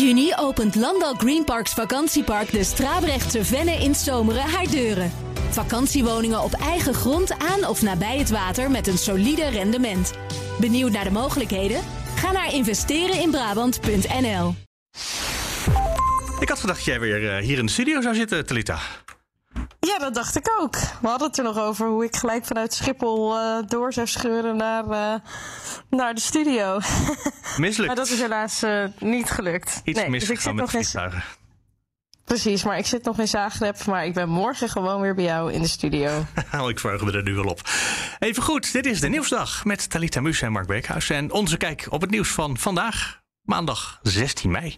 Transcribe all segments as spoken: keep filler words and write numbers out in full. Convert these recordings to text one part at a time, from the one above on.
juni opent Landal Greenparks vakantiepark de Strabrechtse Venne in Zomeren haar deuren. Vakantiewoningen op eigen grond aan of nabij het water met een solide rendement. Benieuwd naar de mogelijkheden? Ga naar investeren in Brabant punt n l. Ik had gedacht dat jij weer uh, hier in de studio zou zitten, Talita. Ja, dat dacht ik ook. We hadden het er nog over hoe ik gelijk vanuit Schiphol uh, door zou scheuren naar, uh, naar de studio. Mislukt. Maar dat is helaas uh, niet gelukt. Iets nee, misgegaan dus met vliegtuigen. Precies, maar ik zit nog in Zagreb, maar ik ben morgen gewoon weer bij jou in de studio. Ik verheug me er nu al op. Even goed, dit is de Nieuwsdag met Talita Muse en Mark Beekhuis. En onze kijk op het nieuws van vandaag, maandag zestien mei.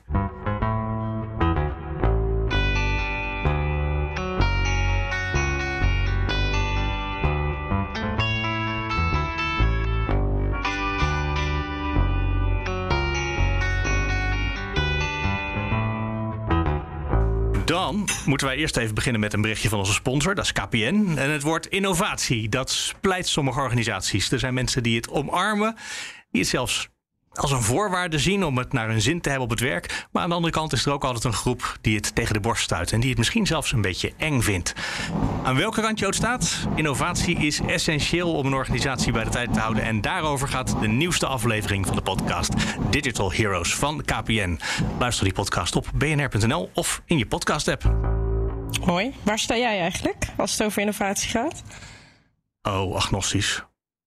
Dan moeten wij eerst even beginnen met een berichtje van onze sponsor, dat is K P N. En het woord innovatie, dat splijt sommige organisaties. Er zijn mensen die het omarmen, die het zelfs als een voorwaarde zien om het naar hun zin te hebben op het werk. Maar aan de andere kant is er ook altijd een groep die het tegen de borst stuit en die het misschien zelfs een beetje eng vindt. Aan welke kant je ook staat, innovatie is essentieel om een organisatie bij de tijd te houden. En daarover gaat de nieuwste aflevering van de podcast Digital Heroes van K P N. Luister die podcast op b n r punt n l of in je podcast-app. Hoi, waar sta jij eigenlijk als het over innovatie gaat? Oh, agnostisch.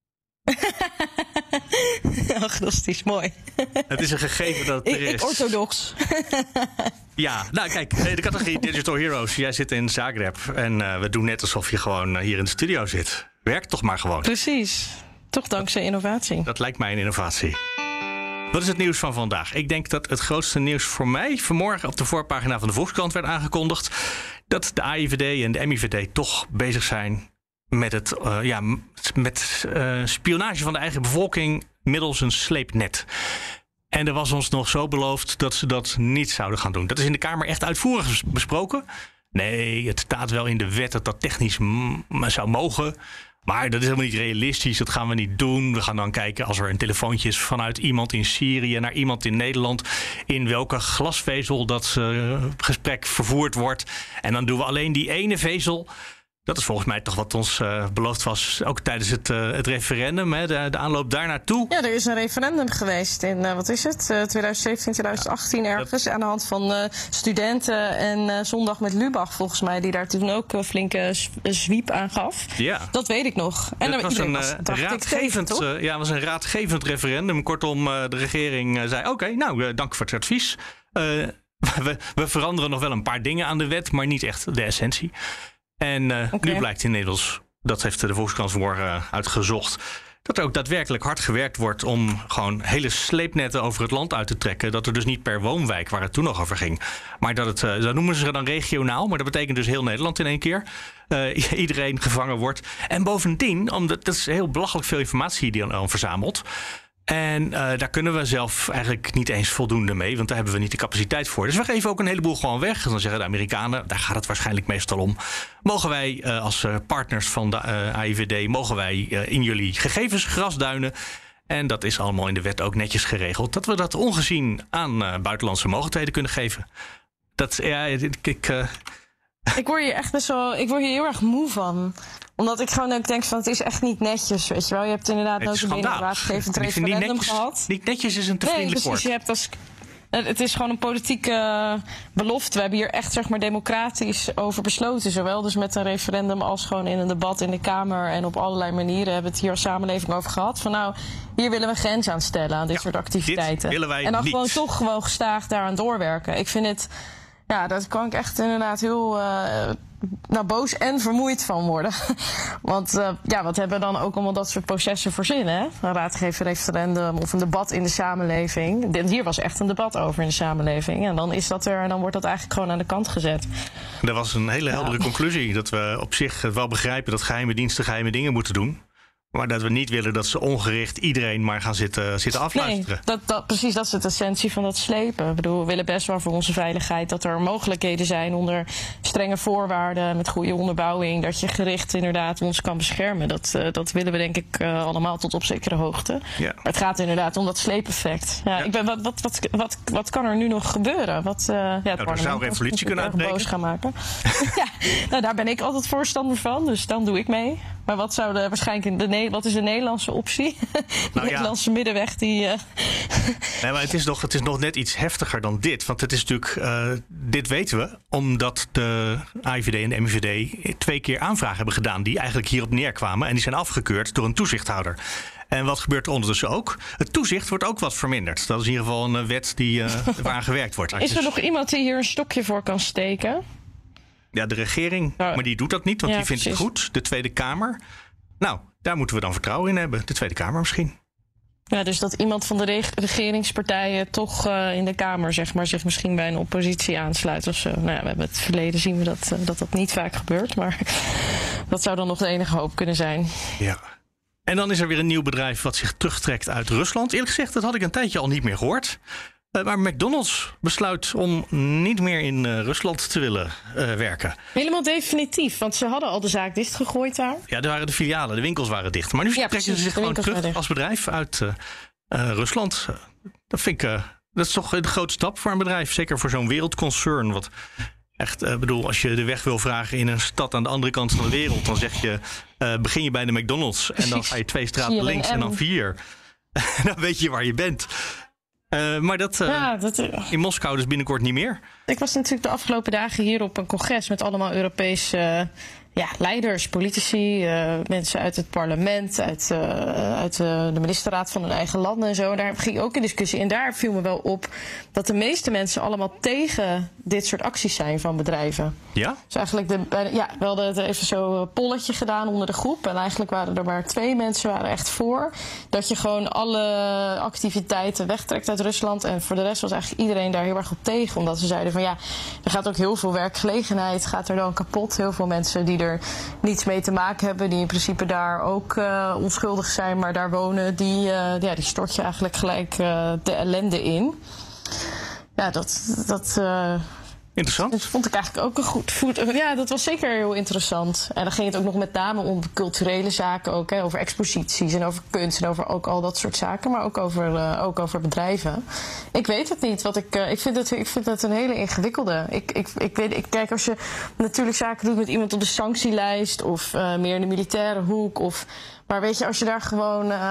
Agnostisch, mooi. Het is een gegeven dat het er is. Ik, ik orthodox. Ja, nou kijk, de categorie Digital Heroes. Jij zit in Zagreb en uh, we doen net alsof je gewoon uh, hier in de studio zit. Werkt toch maar gewoon. Precies, toch dankzij innovatie. Dat lijkt mij een innovatie. Wat is het nieuws van vandaag? Ik denk dat het grootste nieuws voor mij vanmorgen op de voorpagina van de Volkskrant werd aangekondigd. Dat de A I V D en de M I V D toch bezig zijn met het uh, ja, met uh, spionage van de eigen bevolking middels een sleepnet. En er was ons nog zo beloofd dat ze dat niet zouden gaan doen. Dat is in de Kamer echt uitvoerig besproken. Nee, het staat wel in de wet dat dat technisch m- zou mogen. Maar dat is helemaal niet realistisch. Dat gaan we niet doen. We gaan dan kijken als er een telefoontje is vanuit iemand in Syrië naar iemand in Nederland, in welke glasvezel dat uh, gesprek vervoerd wordt. En dan doen we alleen die ene vezel. Dat is volgens mij toch wat ons uh, beloofd was, ook tijdens het, uh, het referendum, hè, de, de aanloop daar naartoe. Ja, er is een referendum geweest in, uh, wat is het, uh, twintig zeventien, twintig achttien ja, ergens, dat aan de hand van uh, studenten en uh, Zondag met Lubach, volgens mij, die daar toen ook een flinke zwiep aan gaf. Ja. Dat weet ik nog. En het was een was, uh, raadgevend, tegen, uh, ja, was een raadgevend referendum. Kortom, uh, de regering uh, zei, oké, okay, nou, uh, dank voor het advies. Uh, we, we veranderen nog wel een paar dingen aan de wet, maar niet echt de essentie. En uh, okay. Nu blijkt inmiddels, dat heeft de Volkskrant vanmorgen uitgezocht, dat er ook daadwerkelijk hard gewerkt wordt om gewoon hele sleepnetten over het land uit te trekken. Dat er dus niet per woonwijk, waar het toen nog over ging, maar dat het, uh, dat noemen ze dan regionaal, maar dat betekent dus heel Nederland in één keer. Uh, iedereen gevangen wordt. En bovendien, omdat dat is heel belachelijk veel informatie die dan verzamelt. En uh, daar kunnen we zelf eigenlijk niet eens voldoende mee, want daar hebben we niet de capaciteit voor. Dus we geven ook een heleboel gewoon weg. Dan zeggen de Amerikanen, daar gaat het waarschijnlijk meestal om. Mogen wij uh, als uh, partners van de uh, A I V D, mogen wij uh, in jullie gegevens grasduinen? En dat is allemaal in de wet ook netjes geregeld, dat we dat ongezien aan uh, buitenlandse mogendheden kunnen geven. Dat, ja, ik... ik uh, Ik word hier echt best wel, ik word hier heel erg moe van. Omdat ik gewoon ook denk van, het is echt niet netjes, weet je wel. Je hebt inderdaad notabene een raadgevend referendum netjes, gehad. Niet netjes is een te vriendelijk nee, woord. Je hebt als, het is gewoon een politieke belofte. We hebben hier echt, zeg maar, democratisch over besloten. Zowel dus met een referendum als gewoon in een debat in de Kamer. En op allerlei manieren hebben we het hier als samenleving over gehad. Van nou, hier willen we grens aan stellen aan dit ja, soort activiteiten. Dit willen wij en dan niet. gewoon toch gewoon gestaag daaraan doorwerken. Ik vind het... Ja, daar kan ik echt inderdaad heel uh, nou, boos en vermoeid van worden. Want uh, ja, wat hebben we dan ook allemaal dat soort processen verzinnen? Hè? Een raadgever referendum of een debat in de samenleving. Hier was echt een debat over in de samenleving. En dan is dat er en dan wordt dat eigenlijk gewoon aan de kant gezet. Er was een hele heldere ja. conclusie. Dat we op zich wel begrijpen dat geheime diensten geheime dingen moeten doen. Maar dat we niet willen dat ze ongericht iedereen maar gaan zitten, zitten afluisteren. Nee, dat, dat, precies, dat is de essentie van dat slepen. Ik bedoel, we willen best wel voor onze veiligheid dat er mogelijkheden zijn onder strenge voorwaarden, met goede onderbouwing, dat je gericht inderdaad ons kan beschermen. Dat, uh, dat willen we denk ik uh, allemaal tot op zekere hoogte. Ja. Maar het gaat inderdaad om dat sleepeffect. Ja, ja. Ik ben, wat, wat, wat, wat, wat kan er nu nog gebeuren? Wat, uh, ja, het nou, er zou revolutie kunnen uitbreken. Boos gaan maken. Ja, nou, daar ben ik altijd voorstander van, dus dan doe ik mee. Maar wat zou de waarschijnlijk de wat is de Nederlandse optie? De nou, Nederlandse ja. middenweg die. Uh... Nee, maar het is, nog, het is nog net iets heftiger dan dit. Want het is natuurlijk. Uh, dit weten we omdat de A I V D en de M I V D twee keer aanvragen hebben gedaan die eigenlijk hierop neerkwamen en die zijn afgekeurd door een toezichthouder. En wat gebeurt er ondertussen ook? Het toezicht wordt ook wat verminderd. Dat is in ieder geval een wet die uh, waaraan gewerkt wordt. Is er nog iemand die hier een stokje voor kan steken? Ja, de regering. Ja. Maar die doet dat niet, want ja, die vindt precies. het goed. De Tweede Kamer. Nou, daar moeten we dan vertrouwen in hebben. De Tweede Kamer misschien. Ja, dus dat iemand van de reg- regeringspartijen toch uh, in de Kamer zeg maar, zich misschien bij een oppositie aansluit of zo. Nou ja, we hebben het verleden zien we dat, uh, dat dat niet vaak gebeurt. Maar dat zou dan nog de enige hoop kunnen zijn. Ja. En dan is er weer een nieuw bedrijf wat zich terugtrekt uit Rusland. Eerlijk gezegd, dat had ik een tijdje al niet meer gehoord. Maar McDonald's besluit om niet meer in uh, Rusland te willen uh, werken. Helemaal definitief, want ze hadden al de zaak dichtgegooid daar. Ja, er waren de filialen, de winkels waren dicht. Maar nu ja, trekken precies, ze zich gewoon terug als bedrijf uit uh, uh, Rusland. Uh, dat vind ik, uh, dat is toch een grote stap voor een bedrijf. Zeker voor zo'n wereldconcern. Wat echt, uh, bedoel, als je de weg wil vragen in een stad aan de andere kant van de wereld, dan zeg je, uh, begin je bij de McDonald's en dan ga je twee straten links en dan vier. Dan weet je waar je bent. Uh, maar dat, uh, ja, dat uh, in Moskou dus binnenkort niet meer. Ik was natuurlijk de afgelopen dagen hier op een congres met allemaal Europese uh, ja, leiders, politici, uh, mensen uit het parlement, uit, uh, uit uh, de ministerraad van hun eigen landen en zo. Daar ging ook in discussie. En daar viel me wel op dat de meeste mensen allemaal tegen dit soort acties zijn van bedrijven. Ja? Dus eigenlijk de, ja, we hadden even zo een polletje gedaan onder de groep. En eigenlijk waren er maar twee mensen waren echt voor. Dat je gewoon alle activiteiten wegtrekt uit Rusland. En voor de rest was eigenlijk iedereen daar heel erg op tegen. Omdat ze zeiden van ja, er gaat ook heel veel werkgelegenheid gaat er dan kapot. Heel veel mensen die er niets mee te maken hebben. Die in principe daar ook uh, onschuldig zijn. Maar daar wonen. Die, uh, ja, die stort je eigenlijk gelijk uh, de ellende in. Ja, dat... dat uh, Interessant. Dat vond ik eigenlijk ook een goed voet. Ja, dat was zeker heel interessant. En dan ging het ook nog met name om culturele zaken ook. Hè, over exposities en over kunst en over ook al dat soort zaken. Maar ook over, uh, ook over bedrijven. Ik weet het niet. Wat ik, uh, ik, vind het, ik vind het een hele ingewikkelde. Ik, ik, ik weet, ik, kijk, als je natuurlijk zaken doet met iemand op de sanctielijst. Of uh, meer in de militaire hoek. Of, maar weet je, als je daar gewoon uh, uh,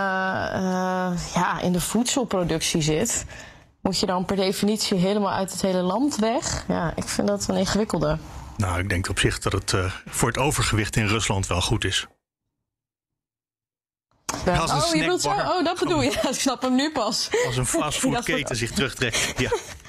ja, in de voedselproductie zit, moet je dan per definitie helemaal uit het hele land weg? Ja, ik vind dat een ingewikkelde. Nou, ik denk op zich dat het uh, voor het overgewicht in Rusland wel goed is. Ja. Oh, je bedoelt zo? Oh, dat bedoel je. Ja, ik snap hem nu pas. Als een fastfoodketen zich terugtrekt. Ja.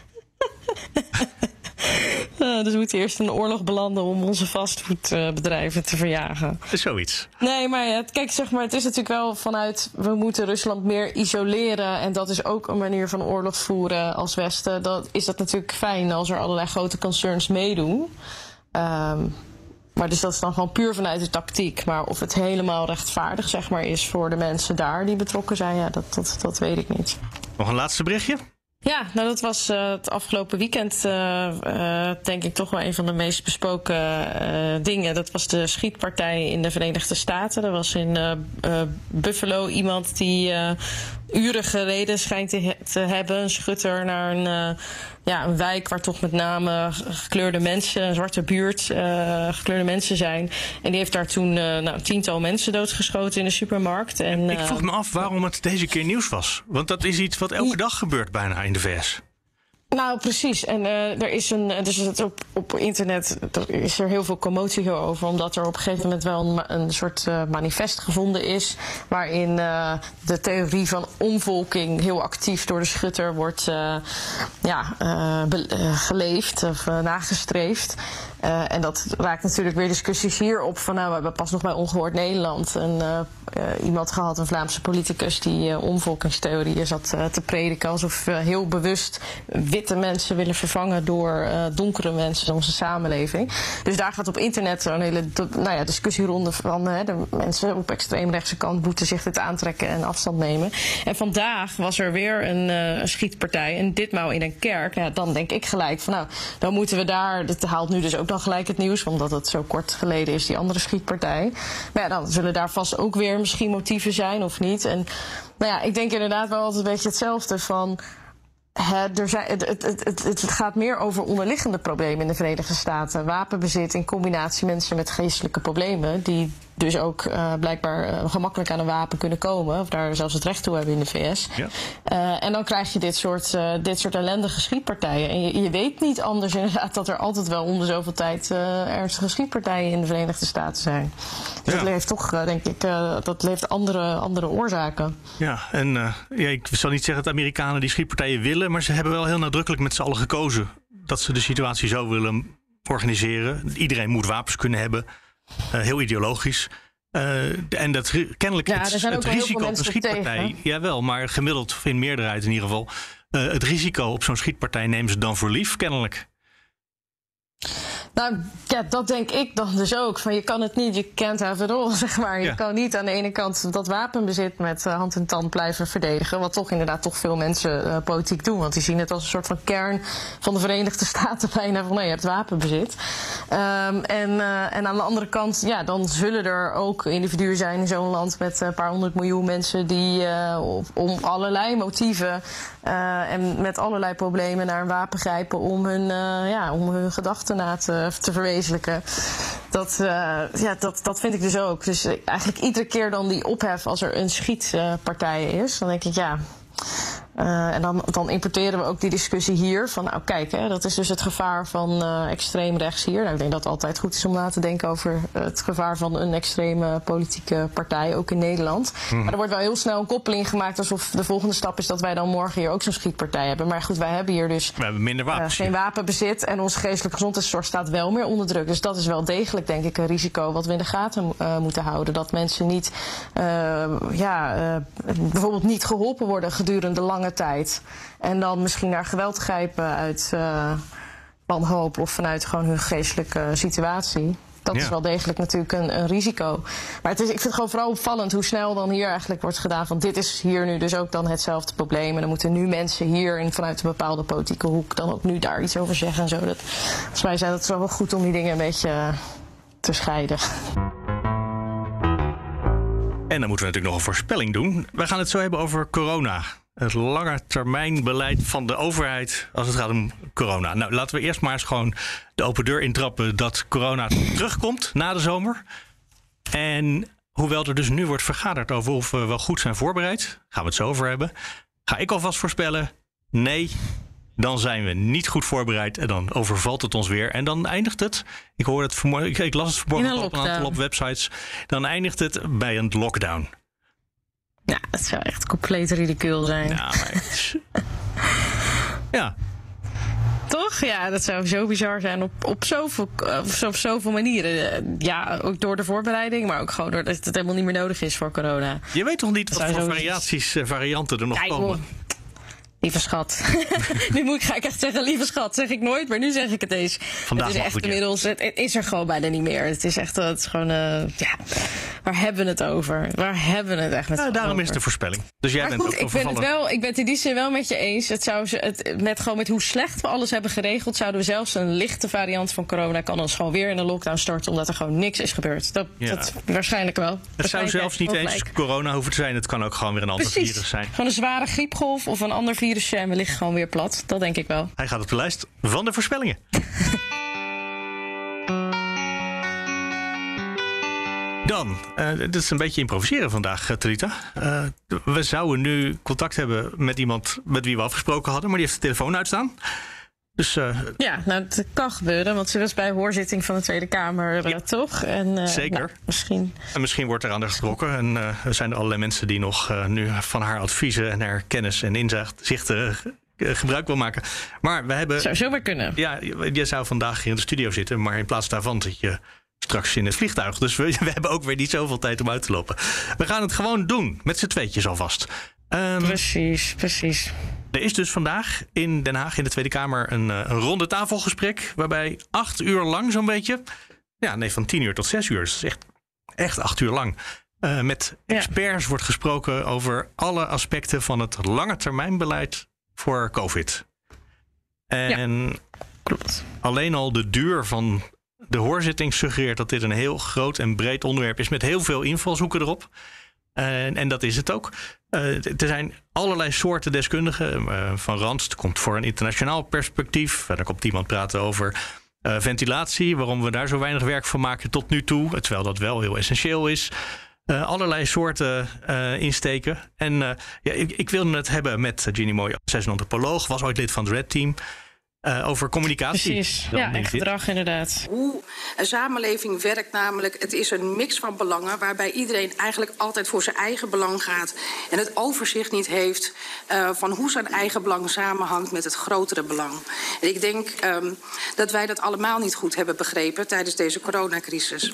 Uh, dus we moeten eerst in de oorlog belanden om onze fastfoodbedrijven te verjagen. Zoiets. Nee, maar ja, kijk, zeg maar, het is natuurlijk wel vanuit, we moeten Rusland meer isoleren. En dat is ook een manier van oorlog voeren als Westen. Dan is dat natuurlijk fijn als er allerlei grote concerns meedoen. Um, maar dus dat is dan gewoon puur vanuit de tactiek. Maar of het helemaal rechtvaardig, zeg maar, is voor de mensen daar die betrokken zijn, ja, dat, dat, dat weet ik niet. Nog een laatste berichtje? Ja, nou dat was uh, het afgelopen weekend uh, uh, denk ik toch wel een van de meest besproken uh, dingen. Dat was de schietpartij in de Verenigde Staten. Er was in uh, uh, Buffalo iemand die uh, uren gereden schijnt te, he- te hebben. Een schutter naar een, uh, ja, een wijk waar toch met name gekleurde mensen, een zwarte buurt, uh, gekleurde mensen zijn. En die heeft daar toen uh, nou, een tiental mensen doodgeschoten in de supermarkt. En, uh, ik vroeg me af waarom het deze keer nieuws was. Want dat is iets wat elke dag gebeurt bijna in de V S. Nou, precies. En uh, er is een, dus het op, op internet er is er heel veel commotie hierover, omdat er op een gegeven moment wel een, een soort uh, manifest gevonden is, waarin uh, de theorie van omvolking heel actief door de schutter wordt uh, ja, uh, be, uh, geleefd of uh, nagestreefd. Uh, en dat raakt natuurlijk weer discussies hierop van, nou, we hebben pas nog bij Ongehoord Nederland een, uh, uh, iemand gehad, een Vlaamse politicus, die uh, omvolkingstheorieën zat uh, te prediken, alsof uh, heel bewust wit witte mensen willen vervangen door uh, donkere mensen in onze samenleving. Dus daar gaat op internet een hele nou ja, discussieronde van uh, de mensen op extreemrechtse kant moeten zich dit aantrekken en afstand nemen. En vandaag was er weer een, uh, een schietpartij en ditmaal in een kerk. Ja, dan denk ik gelijk van nou, dan moeten we daar, dat haalt nu dus ook dan gelijk het nieuws, omdat het zo kort geleden is, die andere schietpartij. Maar ja, dan zullen daar vast ook weer misschien motieven zijn of niet. En nou ja, ik denk inderdaad wel altijd een beetje hetzelfde van Het, er zijn, het, het, het, het gaat meer over onderliggende problemen in de Verenigde Staten. Wapenbezit in combinatie mensen met geestelijke problemen, die dus ook uh, blijkbaar uh, gemakkelijk aan een wapen kunnen komen, of daar zelfs het recht toe hebben in de V S. Ja. Uh, en dan krijg je dit soort, uh, dit soort ellendige schietpartijen. En je, je weet niet anders inderdaad dat er altijd wel om de zoveel tijd uh, ernstige schietpartijen in de Verenigde Staten zijn. Dus ja. dat leeft toch, uh, denk ik, uh, dat leeft andere, andere oorzaken. Ja, en uh, ja, ik zal niet zeggen dat de Amerikanen die schietpartijen willen, maar ze hebben wel heel nadrukkelijk met z'n allen gekozen dat ze de situatie zo willen organiseren. Iedereen moet wapens kunnen hebben. Uh, heel ideologisch. Uh, en dat kennelijk ja, het, het risico op een schietpartij. Jawel, maar gemiddeld in meerderheid in ieder geval. Uh, het risico op zo'n schietpartij nemen ze dan voor lief, kennelijk. Nou, ja, dat denk ik dan dus ook. Van je kan het niet, je can't have it all, zeg maar. Je ja. kan niet aan de ene kant dat wapenbezit met uh, hand en tand blijven verdedigen. Wat toch inderdaad toch veel mensen uh, politiek doen. Want die zien het als een soort van kern van de Verenigde Staten bijna. Van nee, je hebt wapenbezit. Um, en, uh, en aan de andere kant, ja, dan zullen er ook individuen zijn in zo'n land met een paar honderd miljoen mensen die uh, om allerlei motieven uh, en met allerlei problemen naar een wapen grijpen om hun, uh, ja, om hun gedachten na te te verwezenlijken. Dat, uh, ja, dat, dat vind ik dus ook. Dus eigenlijk iedere keer dan die ophef als er een schietpartij uh, is, dan denk ik ja. Uh, en dan, dan importeren we ook die discussie hier van nou kijk, hè, dat is dus het gevaar van uh, extreem rechts hier. Nou, ik denk dat het altijd goed is om na te denken over het gevaar van een extreme politieke partij, ook in Nederland. Mm. Maar er wordt wel heel snel een koppeling gemaakt alsof de volgende stap is dat wij dan morgen hier ook zo'n schietpartij hebben. Maar goed, wij hebben hier dus we hebben minder wapens, uh, geen wapenbezit en onze geestelijke gezondheidszorg staat wel meer onder druk. Dus dat is wel degelijk, denk ik, een risico wat we in de gaten uh, moeten houden. Dat mensen niet, uh, ja, uh, bijvoorbeeld niet geholpen worden gedurende lange tijd. En dan misschien naar geweld grijpen uit uh, wanhoop of vanuit gewoon hun geestelijke situatie. Dat ja. is wel degelijk natuurlijk een, een risico. Maar het is, ik vind het gewoon vooral opvallend hoe snel dan hier eigenlijk wordt gedaan van dit is hier nu dus ook dan hetzelfde probleem. En dan moeten nu mensen hier in, vanuit een bepaalde politieke hoek dan ook nu daar iets over zeggen en zo. Dat, volgens mij zijn het wel goed om die dingen een beetje te scheiden. En dan moeten we natuurlijk nog een voorspelling doen. We gaan het zo hebben over corona. Het langetermijnbeleid van de overheid als het gaat om corona. Nou, laten we eerst maar eens gewoon de open deur intrappen dat corona terugkomt na de zomer. En hoewel er dus nu wordt vergaderd over of we wel goed zijn voorbereid, gaan we het zo over hebben, ga ik alvast voorspellen, nee, dan zijn we niet goed voorbereid en dan overvalt het ons weer. En dan eindigt het, ik hoorde het vanmorgen, ik, ik las het vanmorgen op een aantal op websites, dan eindigt het bij een lockdown. Ja, dat zou echt compleet ridicuul zijn. Ja, maar het is... ja. Toch? Ja, dat zou zo bizar zijn op, op, zoveel, op zoveel manieren. Ja, ook door de voorbereiding, maar ook gewoon doordat het helemaal niet meer nodig is voor corona. Je weet toch niet wat voor variaties, varianten er nog Kijk, komen? Hoor. Lieve schat. Nu moet ik, ga ik echt zeggen, lieve schat, zeg ik nooit, maar nu zeg ik het eens. Vandaag het is echt inmiddels, het, het is er gewoon bijna niet meer. Het is echt, het is gewoon, uh, ja, waar hebben we het over? Waar hebben we het echt met ja, daarom over? is de voorspelling. Dus jij maar bent goed, ook ik ben het wel, ik ben het in die zin wel met je eens. Het zou het, met gewoon met hoe slecht we alles hebben geregeld, zouden we zelfs een lichte variant van corona kan ons gewoon weer in een lockdown starten, omdat er gewoon niks is gebeurd. Dat, ja. dat waarschijnlijk wel. Het zou zelfs niet eens gelijk. corona hoeven te zijn. Het kan ook gewoon weer een ander Precies. virus zijn. Gewoon een zware griepgolf of een ander virusje en we liggen gewoon weer plat. Dat denk ik wel. Hij gaat op de lijst van de voorspellingen. Dan, uh, dit is een beetje improviseren vandaag, uh, Talita. Uh, we zouden nu contact hebben met iemand met wie we afgesproken hadden, maar die heeft de telefoon uitstaan. Dus, uh, ja, nou, het kan gebeuren, want ze was bij hoorzitting van de Tweede Kamer, ja, toch? En, uh, zeker. Nou, misschien. En misschien wordt er aan de getrokken. En uh, er zijn er allerlei mensen die nog uh, nu van haar adviezen en haar kennis en inzichten uh, gebruik wil maken. Maar we hebben. Zou zo maar kunnen. Ja, je zou vandaag hier in de studio zitten, maar in plaats daarvan zit je straks in het vliegtuig. Dus we, we hebben ook weer niet zoveel tijd om uit te lopen. We gaan het gewoon doen, met z'n tweetjes alvast. Um, precies, precies. Er is dus vandaag in Den Haag in de Tweede Kamer een, een ronde tafelgesprek, waarbij acht uur lang zo'n beetje, ja nee, van tien uur tot zes uur, dat is echt, echt acht uur lang, uh, met experts ja. wordt gesproken over alle aspecten van het langetermijnbeleid voor COVID. En ja, klopt. Alleen al de duur van de hoorzitting suggereert dat dit een heel groot en breed onderwerp is met heel veel invalshoeken erop. Uh, en dat is het ook. Uh, er zijn allerlei soorten deskundigen. Uh, van Randst komt voor een internationaal perspectief. Verder komt iemand praten over uh, ventilatie. Waarom we daar zo weinig werk van maken tot nu toe. Terwijl dat wel heel essentieel is. Uh, allerlei soorten uh, insteken. En uh, ja, ik, ik wilde het hebben met Ginny Mooi. Zij is een antropoloog. Was ooit lid van het Red Team. Uh, over communicatie. Precies, ja, en gedrag inderdaad. Hoe een samenleving werkt namelijk, het is een mix van belangen waarbij iedereen eigenlijk altijd voor zijn eigen belang gaat en het overzicht niet heeft uh, van hoe zijn eigen belang samenhangt met het grotere belang. En ik denk um, dat wij dat allemaal niet goed hebben begrepen tijdens deze coronacrisis.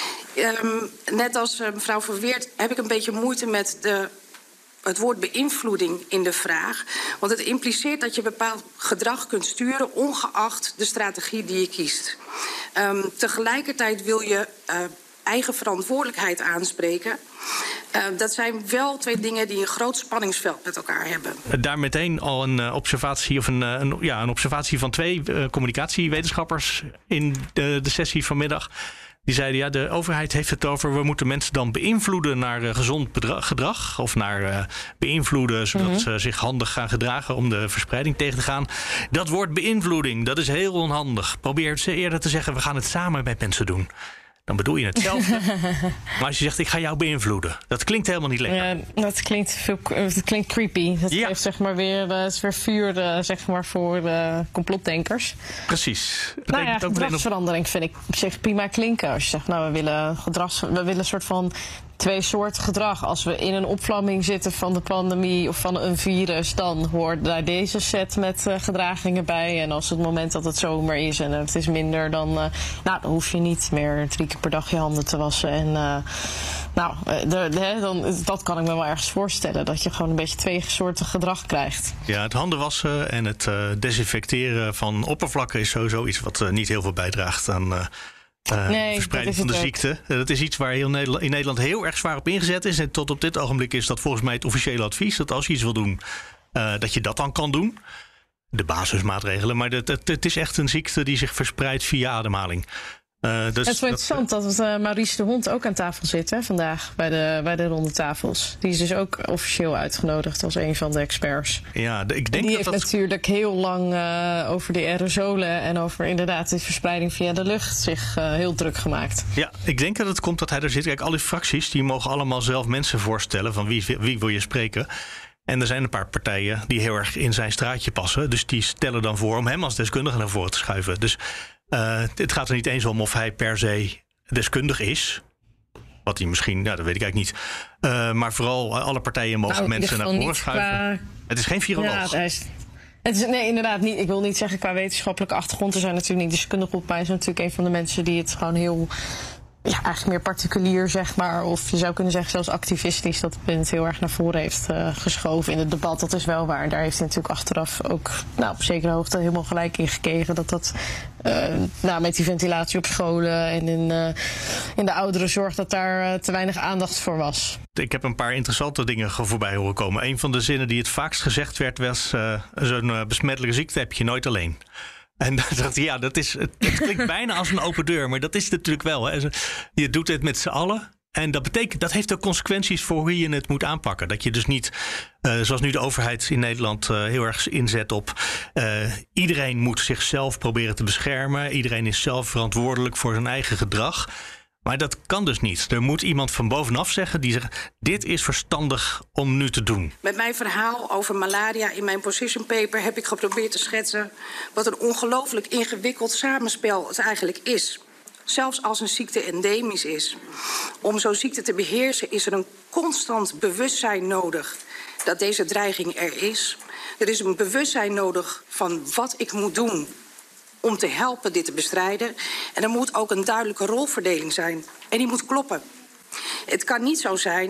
Um, net als uh, mevrouw Verweert heb ik een beetje moeite met de het woord beïnvloeding in de vraag. Want het impliceert dat je bepaald gedrag kunt sturen ongeacht de strategie die je kiest. Um, tegelijkertijd wil je uh, eigen verantwoordelijkheid aanspreken. Uh, dat zijn wel twee dingen die een groot spanningsveld met elkaar hebben. Daar meteen al een uh, observatie of een, uh, een, ja, een observatie van twee uh, communicatiewetenschappers in de, de sessie vanmiddag. Die zeiden, ja, de overheid heeft het over, we moeten mensen dan beïnvloeden naar uh, gezond bedrag, gedrag. Of naar uh, beïnvloeden, zodat mm-hmm. ze zich handig gaan gedragen om de verspreiding tegen te gaan. Dat woord beïnvloeding, dat is heel onhandig. Probeer ze eerder te zeggen, we gaan het samen met mensen doen. Dan bedoel je hetzelfde. Maar als je zegt, ik ga jou beïnvloeden. Dat klinkt helemaal niet lekker. Ja, dat klinkt, veel, dat klinkt creepy. Dat ja. geeft zeg maar weer, uh, is weer vuur uh, zeg maar voor uh, complotdenkers. Precies. Dat nou ja, ook gedragsverandering vind ik op zich prima klinken. Als je zegt, nou, we willen, gedrags, we willen een soort van twee soorten gedrag. Als we in een opvlamming zitten van de pandemie of van een virus, dan hoort daar deze set met uh, gedragingen bij. En als het moment dat het zomer is en het is minder, dan, uh, nou, dan hoef je niet meer drie keer per dag je handen te wassen. En uh, nou, de, de, dan, dat kan ik me wel ergens voorstellen. Dat je gewoon een beetje twee soorten gedrag krijgt. Ja, het handen wassen en het uh, desinfecteren van oppervlakken is sowieso iets wat uh, niet heel veel bijdraagt aan Uh, Uh, nee, verspreiding van de ziekte. Uh, dat is iets waar heel Nederland, in Nederland heel erg zwaar op ingezet is. En tot op dit ogenblik is dat volgens mij het officiële advies. Dat als je iets wil doen, uh, dat je dat dan kan doen. De basismaatregelen. Maar het, het, het is echt een ziekte die zich verspreidt via ademhaling. Uh, dus het is wel dat, interessant dat uh, Maurice de Hond ook aan tafel zit hè, vandaag bij de, bij de ronde tafels. Die is dus ook officieel uitgenodigd als een van de experts. Ja, de, ik denk en die dat heeft dat natuurlijk heel lang uh, over de aerosolen en over inderdaad de verspreiding via de lucht zich uh, heel druk gemaakt. Ja, ik denk dat het komt dat hij er zit. Kijk, alle fracties die mogen allemaal zelf mensen voorstellen van wie, wie wil je spreken. En er zijn een paar partijen die heel erg in zijn straatje passen. Dus die stellen dan voor om hem als deskundige naar voren te schuiven. Dus Uh, het gaat er niet eens om of hij per se deskundig is. Wat hij misschien, nou, dat weet ik eigenlijk niet. Uh, maar vooral alle partijen mogen nou, mensen naar voren schuiven. Qua Het is geen viroloog. Ja, is, het is, nee, inderdaad niet. Ik wil niet zeggen qua wetenschappelijke achtergrond. Er zijn natuurlijk niet deskundigen op mij. Hij is natuurlijk een van de mensen die het gewoon heel, ja, eigenlijk meer particulier, zeg maar. Of je zou kunnen zeggen zelfs activistisch, dat het heel erg naar voren heeft uh, geschoven in het debat. Dat is wel waar. Daar heeft hij natuurlijk achteraf ook, nou, op zekere hoogte helemaal gelijk in gekregen. Dat dat, uh, nou, met die ventilatie op scholen en in, uh, in de ouderenzorg, dat daar uh, te weinig aandacht voor was. Ik heb een paar interessante dingen voorbij horen komen. Een van de zinnen die het vaakst gezegd werd was, uh, zo'n uh, besmettelijke ziekte heb je nooit alleen. En dan dacht ik, ja, dat is, het, het klinkt bijna als een open deur, maar dat is het natuurlijk wel. Hè. Je doet het met z'n allen. En dat betekent, dat heeft ook consequenties voor hoe je het moet aanpakken. Dat je dus niet, uh, zoals nu de overheid in Nederland uh, heel erg inzet op Uh, iedereen moet zichzelf proberen te beschermen. Iedereen is zelf verantwoordelijk voor zijn eigen gedrag. Maar dat kan dus niet. Er moet iemand van bovenaf zeggen die zegt, dit is verstandig om nu te doen. Met mijn verhaal over malaria in mijn position paper heb ik geprobeerd te schetsen wat een ongelooflijk ingewikkeld samenspel het eigenlijk is. Zelfs als een ziekte endemisch is. Om zo'n ziekte te beheersen is er een constant bewustzijn nodig dat deze dreiging er is. Er is een bewustzijn nodig van wat ik moet doen om te helpen dit te bestrijden. En er moet ook een duidelijke rolverdeling zijn. En die moet kloppen. Het kan niet zo zijn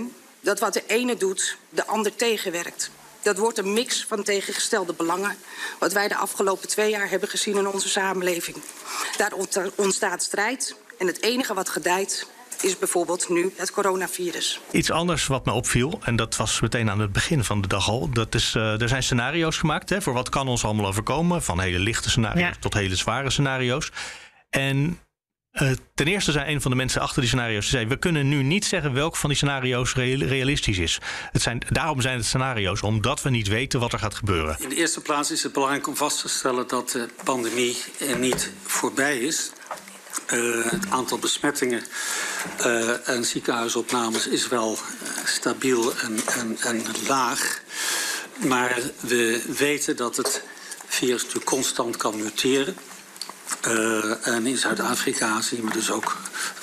dat wat de ene doet, de ander tegenwerkt. Dat wordt een mix van tegengestelde belangen, wat wij de afgelopen twee jaar hebben gezien in onze samenleving. Daar ontstaat strijd en het enige wat gedijt is bijvoorbeeld nu het coronavirus. Iets anders wat me opviel, en dat was meteen aan het begin van de dag al, dat is, uh, er zijn scenario's gemaakt, hè, voor wat kan ons allemaal overkomen, van hele lichte scenario's ja. tot hele zware scenario's. En uh, ten eerste zei een van de mensen achter die scenario's, zei, we kunnen nu niet zeggen welk van die scenario's realistisch is. Het zijn, daarom zijn het scenario's, omdat we niet weten wat er gaat gebeuren. In de eerste plaats is het belangrijk om vast te stellen dat de pandemie er niet voorbij is. Uh, het aantal besmettingen uh, en ziekenhuisopnames is wel uh, stabiel en, en, en laag. Maar we weten dat het virus natuurlijk constant kan muteren. Uh, en in Zuid-Afrika zien we dus ook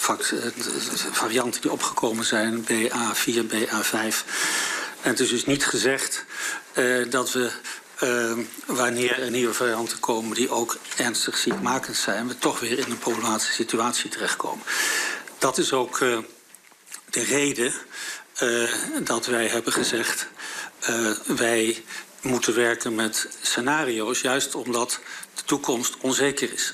varianten die opgekomen zijn, B A vier, B A vijf. En het is dus niet gezegd uh, dat we, uh, wanneer er nieuwe varianten komen die ook ernstig ziekmakend zijn, we toch weer in een problematische situatie terechtkomen. Dat is ook uh, de reden uh, dat wij hebben gezegd, uh, wij moeten werken met scenario's, juist omdat de toekomst onzeker is.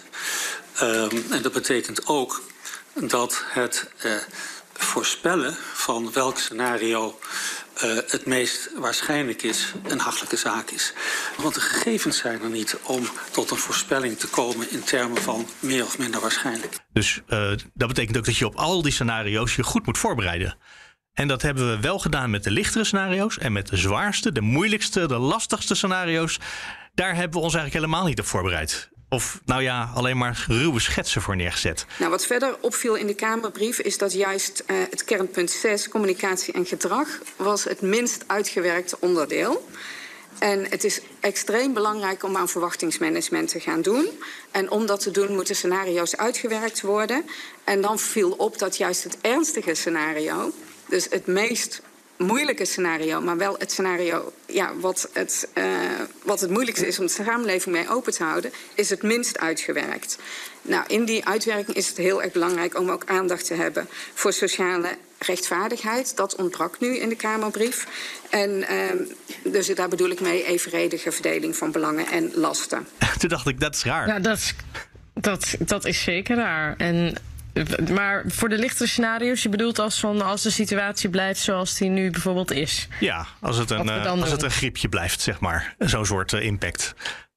Um, en dat betekent ook dat het uh, voorspellen van welk scenario uh, het meest waarschijnlijk is, een hachelijke zaak is. Want de gegevens zijn er niet om tot een voorspelling te komen in termen van meer of minder waarschijnlijk. Dus uh, dat betekent ook dat je op al die scenario's je goed moet voorbereiden. En dat hebben we wel gedaan met de lichtere scenario's en met de zwaarste, de moeilijkste, de lastigste scenario's. Daar hebben we ons eigenlijk helemaal niet op voorbereid. Of, nou ja, alleen maar ruwe schetsen voor neergezet. Nou, wat verder opviel in de Kamerbrief is dat juist uh, het kernpunt zes, communicatie en gedrag, was het minst uitgewerkte onderdeel. En het is extreem belangrijk om aan verwachtingsmanagement te gaan doen. En om dat te doen moeten scenario's uitgewerkt worden. En dan viel op dat juist het ernstige scenario, dus het meest moeilijke scenario, maar wel het scenario ja, wat, het, uh, wat het moeilijkste is om de samenleving mee open te houden, is het minst uitgewerkt. Nou, in die uitwerking is het heel erg belangrijk om ook aandacht te hebben voor sociale rechtvaardigheid. Dat ontbrak nu in de Kamerbrief. En uh, dus daar bedoel ik mee evenredige verdeling van belangen en lasten. Toen dacht ik, dat is raar. Ja, dat is, dat, dat is zeker raar. En maar voor de lichtere scenario's, je bedoelt als, van, als de situatie blijft zoals die nu bijvoorbeeld is? Ja, als het een, uh, als het een griepje blijft, zeg maar. Zo'n soort uh, impact.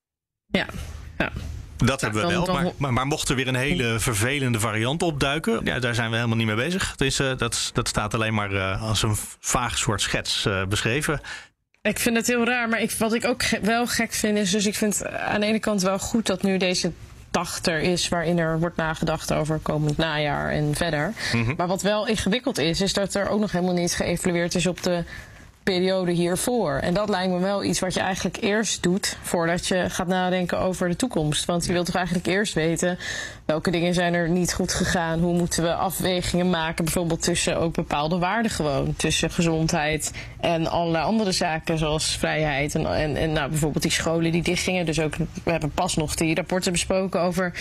Ja, ja. Dat ja, hebben we dan, wel, dan... maar, maar, maar mocht er weer een hele vervelende variant opduiken, ja, daar zijn we helemaal niet mee bezig. Het is, uh, dat, dat staat alleen maar uh, als een vaag soort schets uh, beschreven. Ik vind het heel raar, maar ik, wat ik ook ge- wel gek vind is, dus ik vind aan de ene kant wel goed dat nu deze dag er is waarin er wordt nagedacht over komend najaar en verder. Mm-hmm. Maar wat wel ingewikkeld is, is dat er ook nog helemaal niet geëvalueerd is op de periode hiervoor. En dat lijkt me wel iets wat je eigenlijk eerst doet voordat je gaat nadenken over de toekomst. Want je wilt toch eigenlijk eerst weten welke dingen zijn er niet goed gegaan. Hoe moeten we afwegingen maken, bijvoorbeeld tussen ook bepaalde waarden gewoon. Tussen gezondheid en allerlei andere zaken zoals vrijheid. En, en, en nou, bijvoorbeeld die scholen die dichtgingen. Dus ook, we hebben pas nog die rapporten besproken over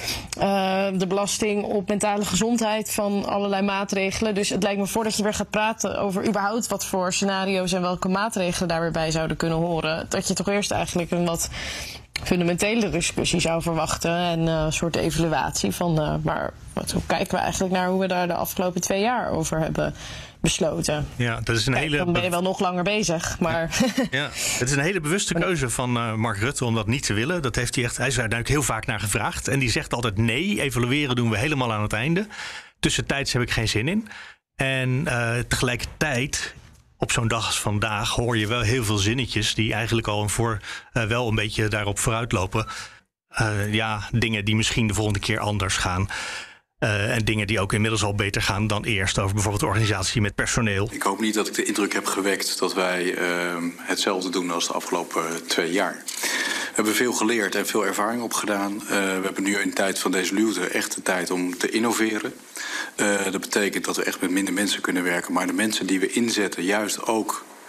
uh, de belasting op mentale gezondheid van allerlei maatregelen. Dus het lijkt me voordat je weer gaat praten over überhaupt wat voor scenario's en welke maatregelen daar weer bij zouden kunnen horen, dat je toch eerst eigenlijk een wat fundamentele discussie zou verwachten en uh, een soort evaluatie van, uh, maar wat, hoe kijken we eigenlijk naar hoe we daar de afgelopen twee jaar over hebben besloten. Ja, dat is een Kijk, hele dan ben je wel nog langer bezig, maar ja, het is een hele bewuste keuze van uh, Mark Rutte om dat niet te willen. Dat heeft hij echt, hij is daar natuurlijk heel vaak naar gevraagd en die zegt altijd nee, evalueren doen we helemaal aan het einde. Tussentijds heb ik geen zin in. En uh, tegelijkertijd, op zo'n dag als vandaag hoor je wel heel veel zinnetjes die eigenlijk al een voor, uh, wel een beetje daarop vooruitlopen. Uh, ja, dingen die misschien de volgende keer anders gaan. Uh, en dingen die ook inmiddels al beter gaan dan eerst. Over bijvoorbeeld de organisatie met personeel. Ik hoop niet dat ik de indruk heb gewekt dat wij uh, hetzelfde doen als de afgelopen uh, twee jaar. We hebben veel geleerd en veel ervaring opgedaan. Uh, we hebben nu in de tijd van deze luwte echt de tijd om te innoveren. Uh, dat betekent dat we echt met minder mensen kunnen werken. Maar de mensen die we inzetten, juist ook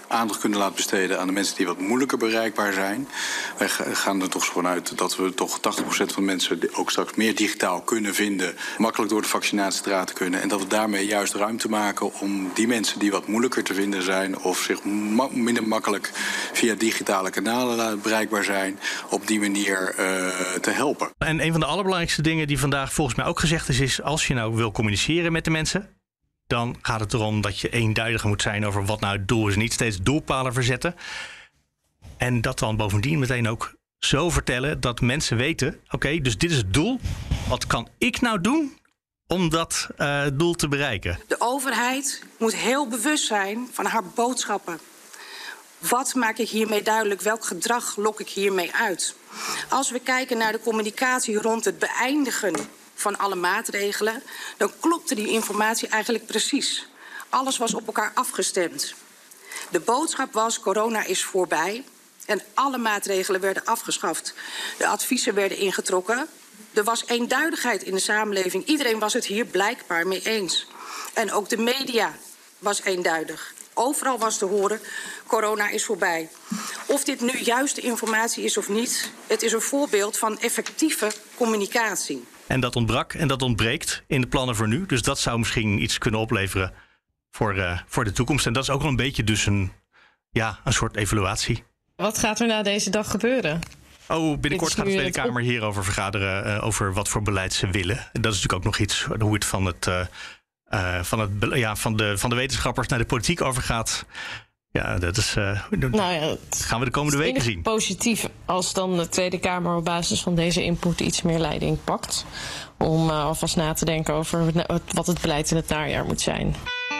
aandacht kunnen laten besteden aan de mensen die wat moeilijker bereikbaar zijn. Wij gaan er toch vanuit dat we toch tachtig procent van de mensen ook straks meer digitaal kunnen vinden, makkelijk door de vaccinatiestraat kunnen. En dat we daarmee juist ruimte maken om die mensen die wat moeilijker te vinden zijn of zich ma- minder makkelijk via digitale kanalen bereikbaar zijn, op die manier uh, te helpen. En een van de allerbelangrijkste dingen die vandaag volgens mij ook gezegd is, is als je nou wil communiceren met de mensen, dan gaat het erom dat je eenduidiger moet zijn over wat nou het doel is. Niet steeds doelpalen verzetten. En dat dan bovendien meteen ook zo vertellen dat mensen weten, oké, okay, dus dit is het doel. Wat kan ik nou doen om dat uh, doel te bereiken? De overheid moet heel bewust zijn van haar boodschappen. Wat maak ik hiermee duidelijk? Welk gedrag lok ik hiermee uit? Als we kijken naar de communicatie rond het beëindigen van alle maatregelen, dan klopte die informatie eigenlijk precies. Alles was op elkaar afgestemd. De boodschap was, corona is voorbij en alle maatregelen werden afgeschaft. De adviezen werden ingetrokken. Er was eenduidigheid in de samenleving. Iedereen was het hier blijkbaar mee eens. En ook de media was eenduidig. Overal was te horen, corona is voorbij. Of dit nu juiste informatie is of niet, het is een voorbeeld van effectieve communicatie. En dat ontbrak en dat ontbreekt in de plannen voor nu. Dus dat zou misschien iets kunnen opleveren voor, uh, voor de toekomst. En dat is ook wel een beetje dus een, ja, een soort evaluatie. Wat gaat er na deze dag gebeuren? Oh, binnenkort gaat de Tweede Kamer op... hierover vergaderen, uh, over wat voor beleid ze willen. En dat is natuurlijk ook nog iets hoe het van het... Uh, Uh, van, het, ja, van, de, van de wetenschappers naar de politiek overgaat. Ja, dat is, uh, nou ja, dat gaan we de komende weken zien. Positief als dan de Tweede Kamer op basis van deze input iets meer leiding pakt. Om uh, alvast na te denken over wat het beleid in het najaar moet zijn.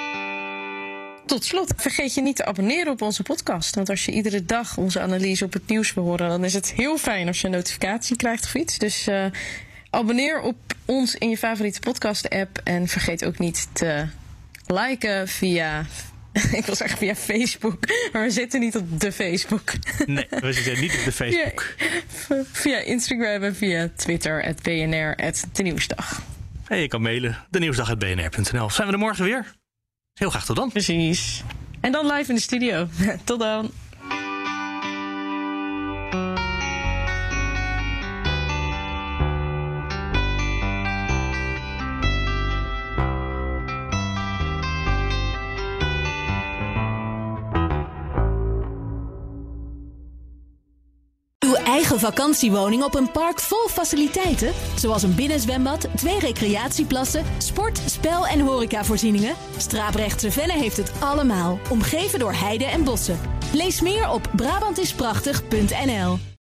Tot slot, vergeet je niet te abonneren op onze podcast. Want als je iedere dag onze analyse op het nieuws wil horen, dan is het heel fijn als je een notificatie krijgt of iets. Dus uh, abonneer op ons in je favoriete podcast-app. En vergeet ook niet te liken via... Ik wil zeggen via Facebook. Maar we zitten niet op de Facebook. Nee, we zitten niet op de Facebook. Via, via Instagram en via Twitter, at B N R, at de Nieuwsdag. En je kan mailen, de nieuwsdag at b n r punt n l. Zijn we er morgen weer? Heel graag tot dan. Precies. En dan live in de studio. Tot dan. Eigen vakantiewoning op een park vol faciliteiten, zoals een binnenzwembad, twee recreatieplassen, sport, spel- en horecavoorzieningen. Strabrechtse Venne heeft het allemaal, omgeven door heide en bossen. Lees meer op Brabant is prachtig punt n l.